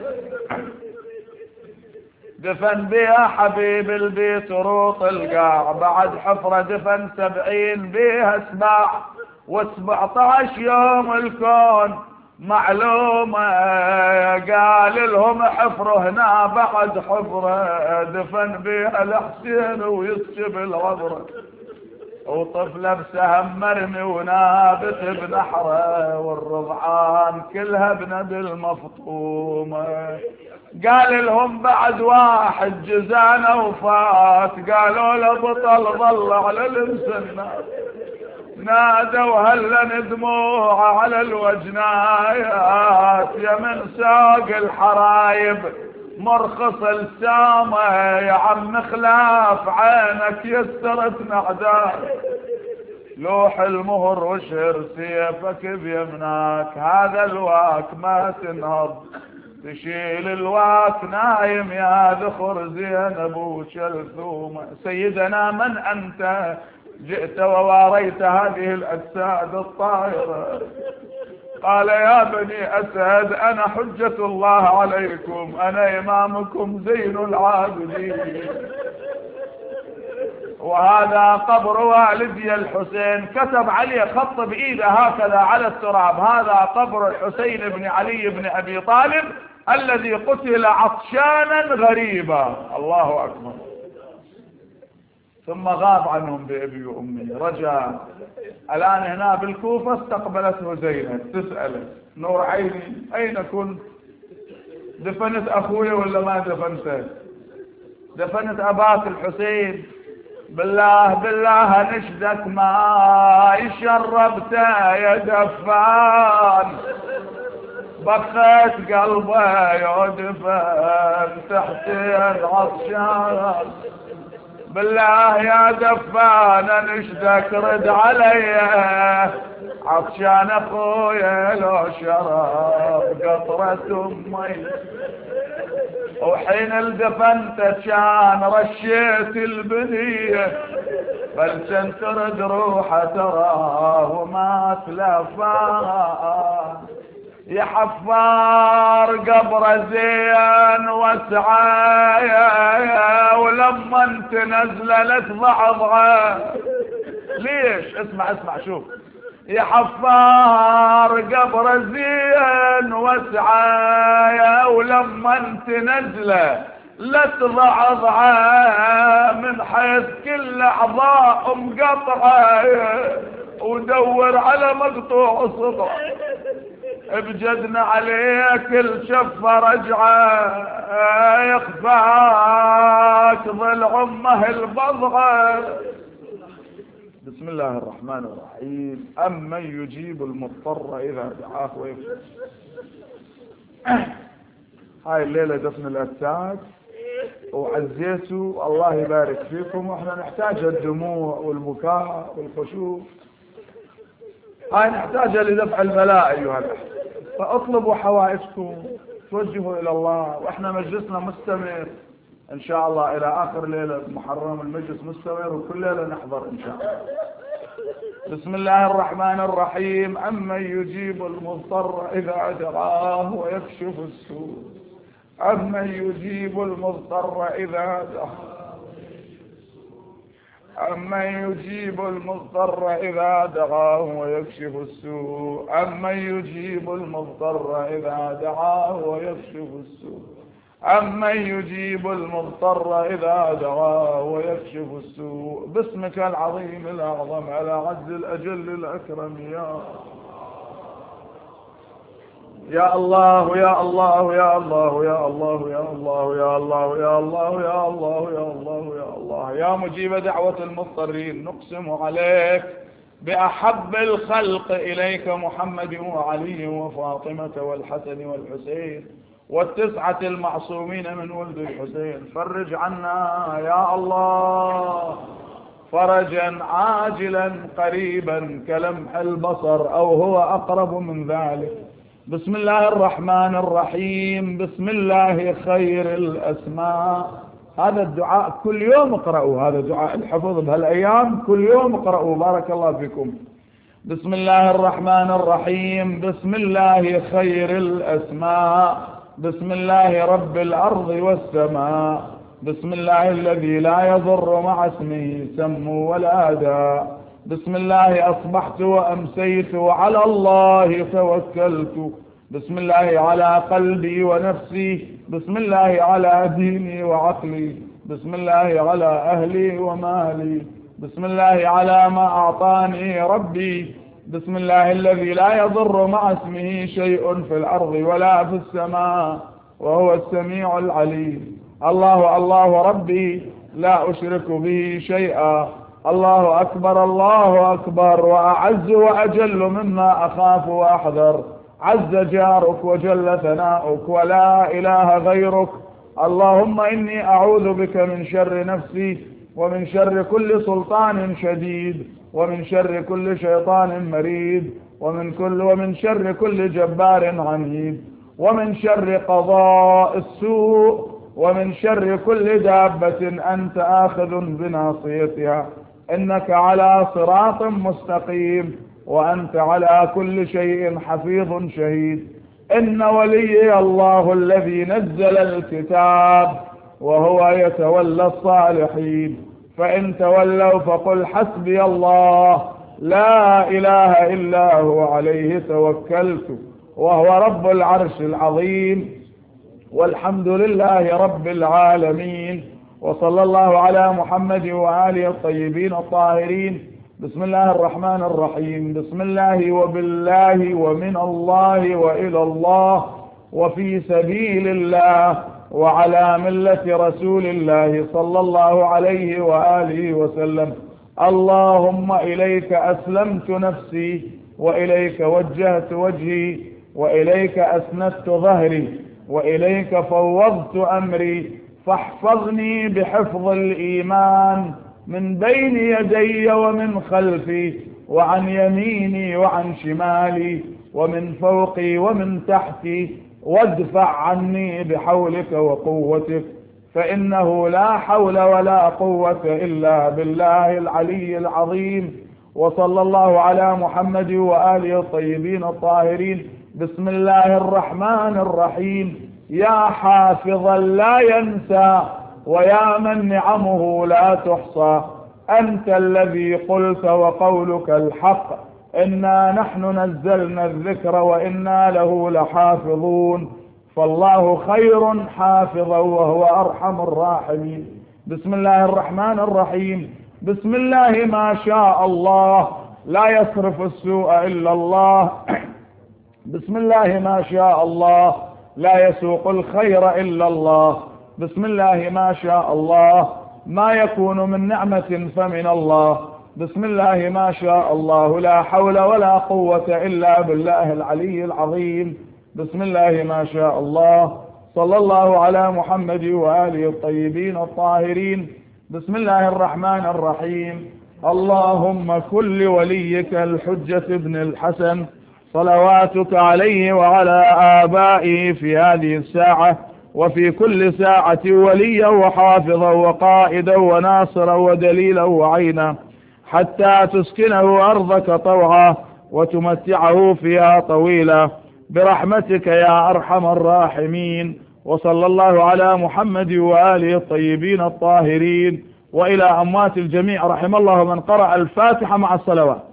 دفن بها حبيب البيت روط القاع، بعد حفرة دفن 70 بها سباع، و17 يوم الكون معلومة، قال لهم حفروا هنا بعد حفرة، دفن بها الحسين ويسجب العبرة، وطفلة بسهم مرمي ونابت بنحره، والرضعان كلها بند المفطومة. قال لهم بعد واحد جزانا وفات، قالوا له بطل ظل على المسنة، نادوا هلا دموع على الوجنايات، يا من ساق الحرايب مرخص السامة، يا عم خلاف عينك يسرت نعداك، لوح المهر وشهر سيفك بيمناك، هذا الواك ما تنهض تشيل الواك نايم، يا ذخر زينب وشلثومة. سيدنا من أنت جئت وواريت هذه الأجساد الطاهرة؟ قال يا بني أسد أنا حجة الله عليكم، أنا إمامكم زين العابدين، وهذا قبر والدي الحسين. كتب عليه خط بإيده هكذا على التراب، هذا قبر الحسين بن علي بن أبي طالب الذي قتل عطشانا غريبا. الله أكبر. ثم غاب عنهم بأبي وأمي، رجع الآن هنا بالكوفة، استقبلته زينب تسأله نور عيني أين كنت؟ دفنت أخوي ولا ما دفنته؟ دفنت أباك الحسين؟ بالله بالله نشدك ما شربته يا دفان، بخيت قلبه يدفن تحتين عطشان، بالله يا دفان نشدك رد علي، عطشان اخويا لو شرب قطرة امي، وحين الدفنت كان رشيت البنية، بل ترد روحه تراه وما تلفاه، يا حفار قبر زين وسعايا، ولما انت نزلت ضعضعه. ليش؟ اسمع شوف، يا حفار قبر زين وسعايا، ولما انت نزله لا تضعضعه، من حيث كل اعضاء مقطعه، ودور على مقطوع صبع، بجدنا عليك الشفة رجعة يخفاك ظل عمه البضغة. بسم الله الرحمن الرحيم. أمن يجيب المضطر إذا دعاه ويكشف. هاي الليلة دفن الأجساد وعزيتوا، الله يبارك فيكم، واحنا نحتاج الدموع والبكاء والخشوع، هاي نحتاجها لدفع البلاء أيها الأحبة. فاطلبوا حوائجكم، توجهوا إلى الله، واحنا مجلسنا مستمر إن شاء الله إلى آخر ليلة محرم. المجلس مستمر وكل ليلة نحضر إن شاء الله. بسم الله الرحمن الرحيم. أمن يجيب المضطر إذا دعاه ويكشف السوء. أمن يجيب المضطر إذا دعاه. أمن يجيب المضطر إذا دعاه ويكشف السوء. أمن يجيب المضطر إذا دعاه ويكشف السوء. أمن يجيب المضطر إذا دعاه ويكشف السوء. باسمك العظيم الأعظم على عز الأجل الأكرم يا الله يا الله يا الله يا الله يا الله يا الله يا الله يا الله يا الله يا الله يا مجيب دعوة المضطرين، نقسم عليك بأحب الخلق إليك محمد وعلي وفاطمة والحسن والحسين والتسعة المعصومين من ولد الحسين. فرج عنا يا الله فرجا عاجلا قريبا كلمح البصر أو هو أقرب من ذلك. بسم الله الرحمن الرحيم. بسم الله خير الأسماء. هذا الدعاء كل يوم اقرأوا، هذا دعاء الحفظ بهالأيام كل يوم اقرأوا، بارك الله فيكم. بسم الله الرحمن الرحيم. بسم الله خير الأسماء. بسم الله رب الأرض والسماء. بسم الله الذي لا يضر مع اسمه سم ولا داء. بسم الله أصبحت وأمسيت وعلى الله توكلت. بسم الله على قلبي ونفسي. بسم الله على ديني وعقلي. بسم الله على أهلي ومالي. بسم الله على ما أعطاني ربي. بسم الله الذي لا يضر مع اسمه شيء في الأرض ولا في السماء وهو السميع العليم. الله الله ربي لا أشرك به شيئا. الله أكبر الله أكبر وأعز وأجل مما أخاف وأحذر. عز جارك وجل ثناؤك ولا إله غيرك. اللهم إني أعوذ بك من شر نفسي ومن شر كل سلطان شديد ومن شر كل شيطان مريد ومن شر كل جبار عنيد ومن شر قضاء السوء ومن شر كل دابة أنت آخذ بناصيتها. إنك على صراط مستقيم وأنت على كل شيء حفيظ شهيد. إن وليي الله الذي نزل الكتاب وهو يتولى الصالحين. فإن تولوا فقل حسبي الله لا إله إلا هو عليه توكلت وهو رب العرش العظيم. والحمد لله رب العالمين. وصلى الله على محمد وآله الطيبين الطاهرين. بسم الله الرحمن الرحيم. بسم الله وبالله ومن الله وإلى الله وفي سبيل الله وعلى ملة رسول الله صلى الله عليه وآله وسلم. اللهم إليك أسلمت نفسي وإليك وجهت وجهي وإليك أسندت ظهري وإليك فوضت أمري. فاحفظني بحفظ الإيمان من بين يدي ومن خلفي وعن يميني وعن شمالي ومن فوقي ومن تحتي وادفع عني بحولك وقوتك فإنه لا حول ولا قوة إلا بالله العلي العظيم. وصلى الله على محمد وآله الطيبين الطاهرين. بسم الله الرحمن الرحيم. يا حافظا لا ينسى ويا من نعمه لا تحصى. أنت الذي قلت وقولك الحق. إنا نحن نزلنا الذكر وإنا له لحافظون. فالله خير حافظا وهو أرحم الراحمين. بسم الله الرحمن الرحيم. بسم الله ما شاء الله لا يصرف السوء إلا الله. بسم الله ما شاء الله، لا يسوق الخير إلا الله. بسم الله ما شاء الله، ما يكون من نعمة فمن الله. بسم الله ما شاء الله، لا حول ولا قوة إلا بالله العلي العظيم. بسم الله ما شاء الله. صلى الله على محمد وآله الطيبين الطاهرين. بسم الله الرحمن الرحيم. اللهم كن لوليك الحجة بن الحسن صلواتك عليه وعلى آبائه في هذه الساعة وفي كل ساعة وليا وحافظا وقائدا وناصرا ودليلا وعينا، حتى تسكنه أرضك طوعا وتمتعه فيها طويلا، برحمتك يا أرحم الراحمين. وصلى الله على محمد وآله الطيبين الطاهرين، وإلى أموات الجميع رحم الله من قرأ الفاتحة مع الصلوات.